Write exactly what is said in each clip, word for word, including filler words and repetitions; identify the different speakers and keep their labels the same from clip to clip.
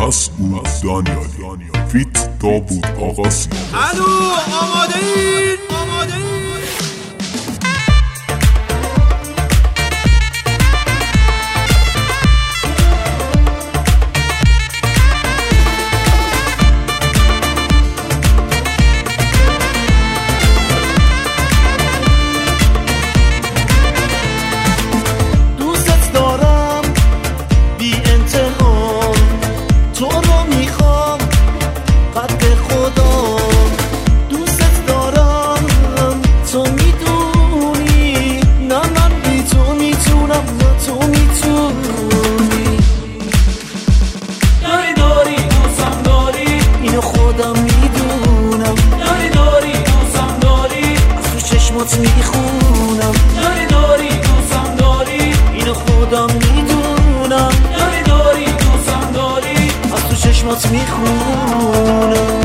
Speaker 1: مسعود دانیالی فیت تابوت آقاسی.
Speaker 2: الو آماده این؟ آماده این؟
Speaker 3: میخونم داری داری دوستم داری اینو خودم میدونم داری داری دوستم داری از تو چشمات میخونم.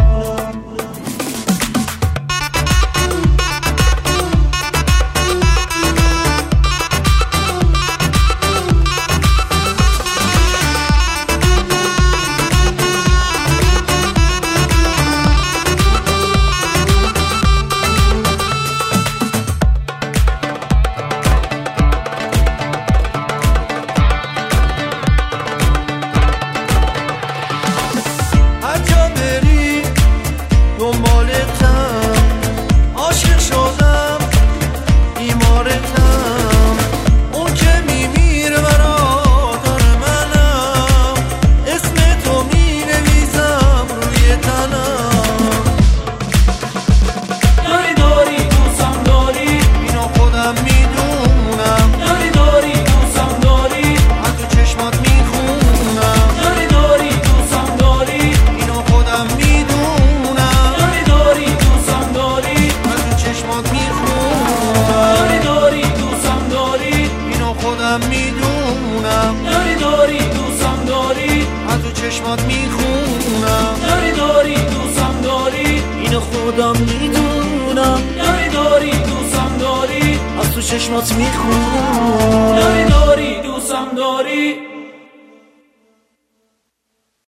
Speaker 3: میدونم داری داری دوستم داری از تو چشمات میخونم داری داری دوستم داری اینو خودم میدونم داری داری دوستم داری از تو چشمات میخونم داری داری دوستم داری.